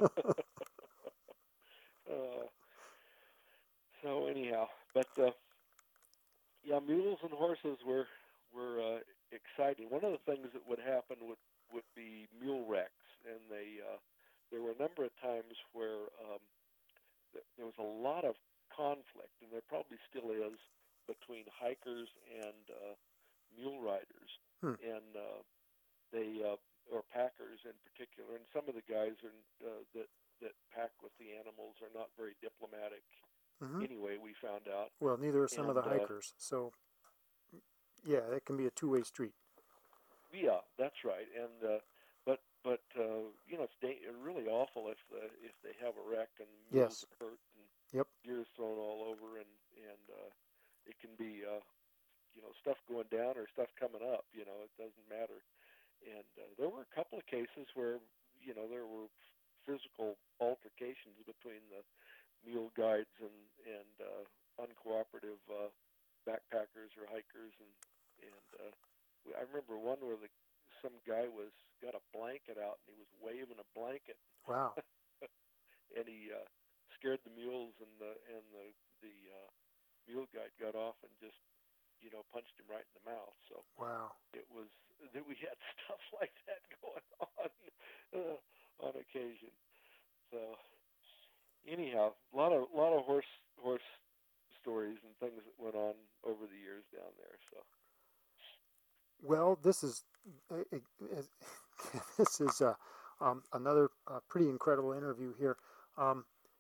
S1: uh, so anyhow, but uh, yeah, mules and horses were were uh, exciting. One of the things that would happen would would be mule wrecks, and they uh, there were a number of times where um, th- there was a lot of conflict, and there probably still is, between hikers and uh, mule riders,
S2: Hmm.
S1: and uh, they uh, or packers in particular. And some of the guys are, uh, that that pack with the animals are not very diplomatic.
S2: Hmm.
S1: Anyway, we found out,
S2: Well, neither are some of
S1: and
S2: the
S1: uh,
S2: hikers. So yeah, it can be a two-way street.
S1: yeah, that's right. And uh, but but uh, you know, it's da- really awful if uh, if they have a wreck and mules
S2: Yes.
S1: are hurt and
S2: Yep.
S1: gears thrown all over, and and uh, it can be uh, you know, stuff going down or stuff coming up. You know, it doesn't matter. And uh, there were a couple of cases where you know there were physical altercations between the mule guides and and uh, uncooperative uh, backpackers or hikers, and and uh, we- I remember one where the some guy was got a blanket out and he was waving a blanket,
S2: Wow.
S1: and he uh, scared the mules, and the and the the uh, mule guide got off and just you know punched him right in the mouth. So
S2: Wow.
S1: it was that we had stuff like that going on uh, on occasion. So anyhow, a lot of lot of horse horse stories and things that went on over the years down there. So
S2: Well, this is uh, uh, this is uh, um, another uh, pretty incredible interview here. Um,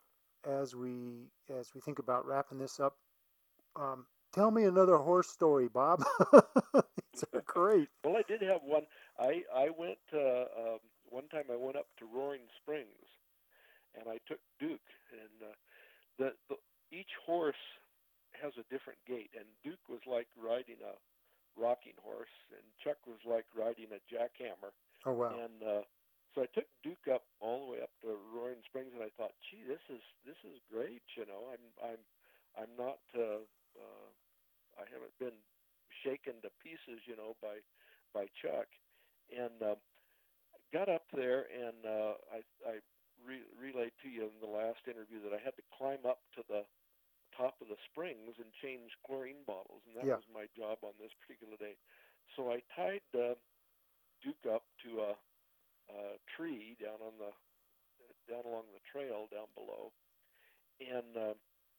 S2: as we as we think about wrapping this up, um, tell me another horse story, Bob. It's great.
S1: Well, I did have one. I I went uh, um, one time. I went up to Roaring Springs, and I took Duke, and uh, the, the each horse has a different gait, and Duke was like riding a rocking horse, and Chuck was like riding a jackhammer,
S2: Oh wow.
S1: and uh, so I took Duke up all the way up to Roaring Springs, and I thought, gee, this is this is great, you know. I'm I'm I'm not uh, uh, I haven't been shaken to pieces, you know, by by Chuck, and uh, got up there, and uh, I I re- relayed to you in the last interview that I had to climb up to the top of the springs and change chlorine bottles, and that
S2: Yeah.
S1: was my job on this particular day. So I tied uh, Duke up to a, a tree down on the down along the trail down below, and uh,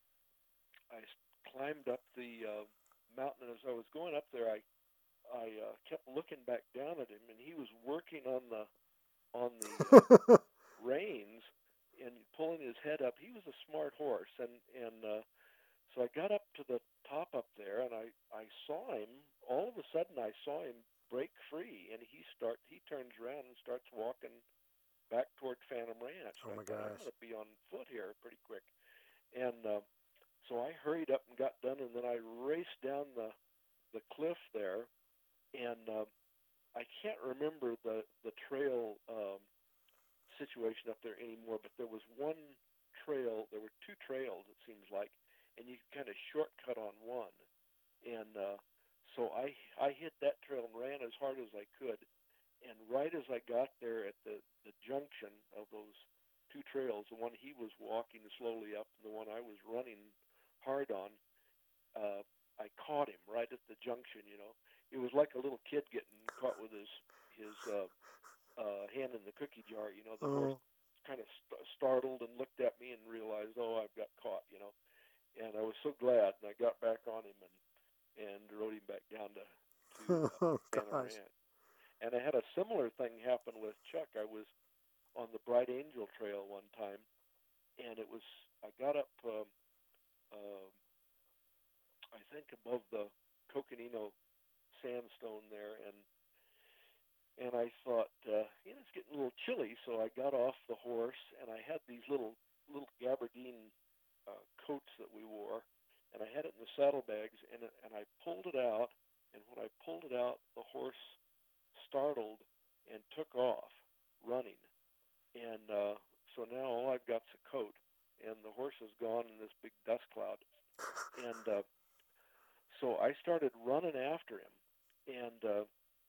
S1: I climbed up the uh, mountain. And as I was going up there, I I uh, kept looking back down at him, and he was working on the on the uh, reins and pulling his head up. He was a smart horse, and and uh, so I got up to the top up there, and I I saw him. All of a sudden, I saw him break free, and he start he turns around and starts walking back toward Phantom Ranch.
S2: Oh
S1: And I
S2: my
S1: thought, I'm
S2: gosh.
S1: going to be on foot here pretty quick, and uh, so I hurried up and got done, and then I raced down the the cliff there, and uh, I can't remember the the trail um, situation up there anymore, but there was one trail. There were two trails, it seems like, and you kind of shortcut on one. And uh, so I I hit that trail and ran as hard as I could. And right as I got there at the the junction of those two trails, the one he was walking slowly up, and the one I was running hard on, uh, I caught him right at the junction. You know, it was like a little kid getting caught with his his uh, uh, hand in the cookie jar. You know, the horse
S2: Oh.
S1: kind of st- startled and looked at me and realized, oh, I've got caught. You know, and I was so glad, and I got back on him and and rode him back down to to uh,
S2: Oh
S1: Phantom
S2: gosh.
S1: Ranch. And I had a similar thing happen with Chuck. I was on the Bright Angel Trail one time, and it was I got up, um, uh, I think above the Coconino sandstone there, and and I thought, uh, you know, it's getting a little chilly, so I got off the horse, and I had these little little gabardine uh, coats that we wore, and I had it in the saddlebags, and and I pulled it out, and when I pulled it out, the horse startled and took off running, and uh, so now all I've got's a coat, and the horse is gone in this big dust cloud, and uh, so I started running after him, and uh,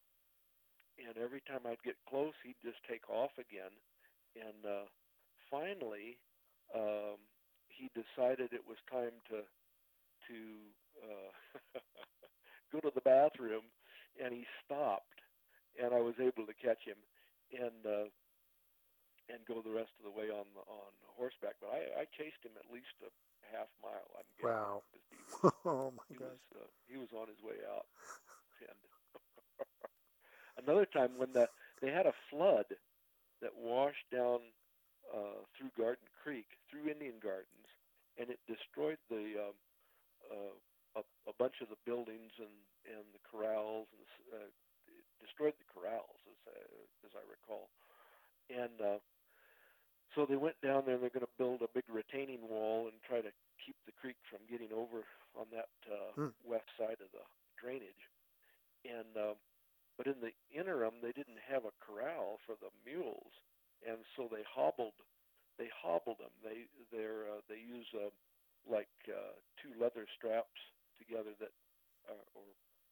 S1: and every time I'd get close, he'd just take off again. And uh, finally, um, he decided it was time to to uh, go to the bathroom, and he stopped, and I was able to catch him and uh, and go the rest of the way on on horseback. But I, I chased him at least a half mile, I'm guessing,
S2: Wow.
S1: because he was
S2: Oh my
S1: he was
S2: gosh.
S1: uh, he was on his way out. And another time when the they had a flood that washed down uh, through Garden Creek, through Indian Gardens, and it destroyed the um, uh, a, a bunch of the buildings and, and the corrals, and uh, it destroyed the corrals, as uh, as I recall. And uh, so they went down there, and they're going to build a big retaining wall and try to keep the creek from getting over on that uh,
S2: Hmm.
S1: west side of the drainage. And uh, but in the interim, they didn't have a corral for the mules, and so they hobbled. They hobbled them. They they're uh, they use uh, like uh, two leather straps together that, uh, or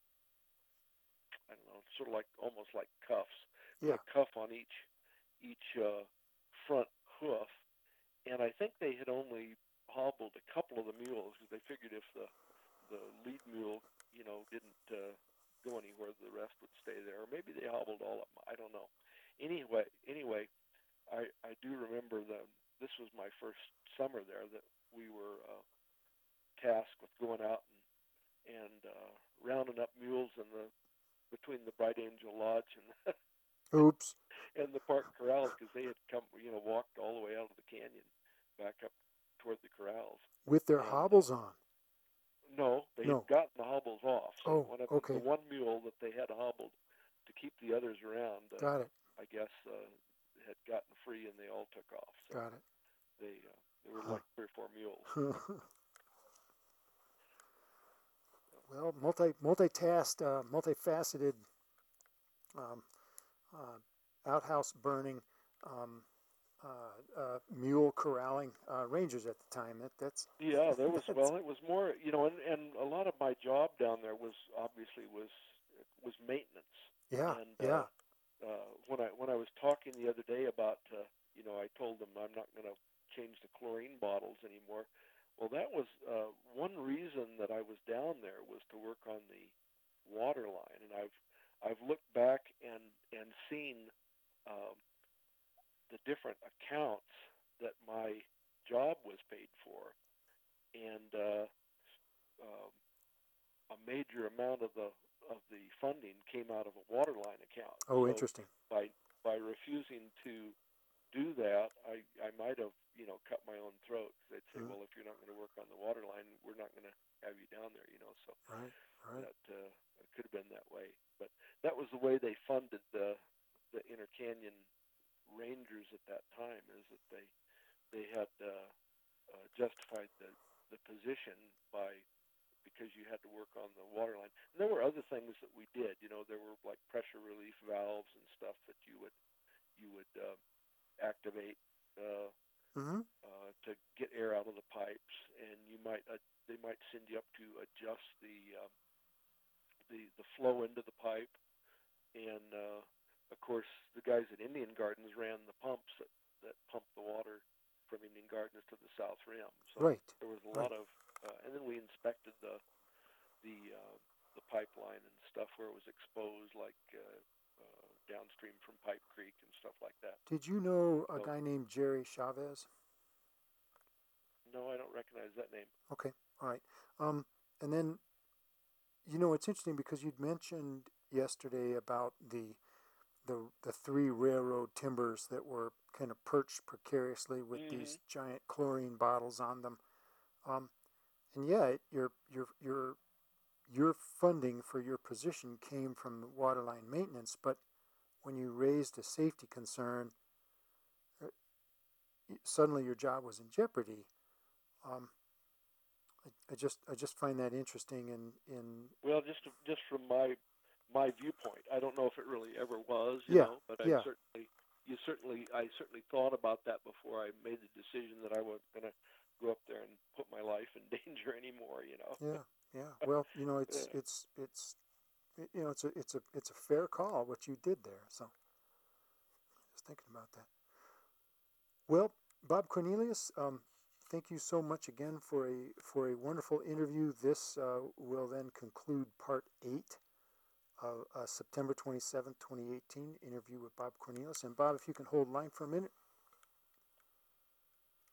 S1: I don't know, sort of like almost like cuffs. Put
S2: Yeah.
S1: a cuff on each each uh, front hoof, and I think they had only hobbled a couple of the mules because they figured if the the lead mule, you know, didn't uh, go anywhere, the rest would stay there. Or maybe they hobbled all of them. I don't know. Anyway, anyway, I I do remember that this was my first summer there that we were uh, tasked with going out and and uh, rounding up mules in the between the Bright Angel Lodge and
S2: Oops.
S1: and the park corrals because they had come, you know, walked all the way out of the canyon back up toward the corrals.
S2: With their
S1: And
S2: hobbles on.
S1: no, they
S2: No.
S1: had gotten the hobbles off. So
S2: Oh,
S1: one of
S2: okay.
S1: the one mule that they had hobbled to keep the others around, uh,
S2: Got it.
S1: I guess, uh, had gotten free and they all took off. So
S2: Got it.
S1: they uh, they were
S2: Huh.
S1: like three or four mules.
S2: Well, multi multitasked, uh, multifaceted um, uh, outhouse burning, um, uh, uh, mule corralling uh, rangers at the time. That that's
S1: Yeah, there was
S2: that's
S1: well, it was more, you know, and, and a lot of my job down there was obviously was was maintenance.
S2: yeah,
S1: And
S2: yeah.
S1: uh, uh, when I when I was talking the other day about, uh, you know, I told them I'm not going to change the chlorine bottles anymore. Well, that was uh, one reason that I was down there was to work on the water line, and I've I've looked back and and seen um, the different accounts that my job was paid for, and uh, um, a major amount of the of the funding came out of a water line account.
S2: Oh,
S1: So
S2: interesting.
S1: by by refusing to do that, I, I might have, you know, cut my own throat. They'd say,
S2: Mhm.
S1: well, if you're not going to work on the water line, we're not going to have you down there, you know. So
S2: Right, right.
S1: that uh, it could have been that way. But that was the way they funded the the Inner Canyon Rangers at that time, is that they they had uh, uh, justified the the position by because you had to work on the water line. And there were other things that we did. You know, there were like pressure relief valves and stuff that you would you would uh, activate uh,
S2: Mm-hmm.
S1: uh, to get air out of the pipes, and you might uh, they might send you up to adjust the uh, the the flow into the pipe, and uh, of course the guys at Indian Gardens ran the pumps that, that pumped the water from Indian Gardens to the South Rim. So
S2: Right,
S1: there was a
S2: right.
S1: lot of, uh, and then we inspected the the uh, the pipeline and stuff where it was exposed, like uh, uh, downstream from Pipe Creek and stuff like that.
S2: Did you know a
S1: So
S2: guy named Jerry Chavez?
S1: no, I don't recognize that name.
S2: Okay, all right. Um, and then, you know, it's interesting because you'd mentioned yesterday about the the the three railroad timbers that were kind of perched precariously with
S1: Mm-hmm.
S2: these giant chlorine bottles on them. Um, and yeah, it, your your your your funding for your position came from the waterline maintenance, but when you raised a safety concern, uh, suddenly your job was in jeopardy. Um, I, I just I just find that interesting. In in
S1: Well, just just from my my viewpoint, I don't know if it really ever was, you
S2: yeah,
S1: know, but I
S2: yeah,
S1: certainly you certainly I certainly thought about that before I made the decision that I wasn't going to go up there and put my life in danger anymore, you know.
S2: yeah, yeah. Well, you know, it's
S1: Yeah.
S2: it's it's you know it's a it's a it's a fair call what you did there. So just thinking about that. Well, Bob Cornelius, um, thank you so much again for a for a wonderful interview. This uh, will then conclude part eight of uh, September twenty-seventh, twenty eighteen interview with Bob Cornelius. And Bob, if you can hold line for a minute,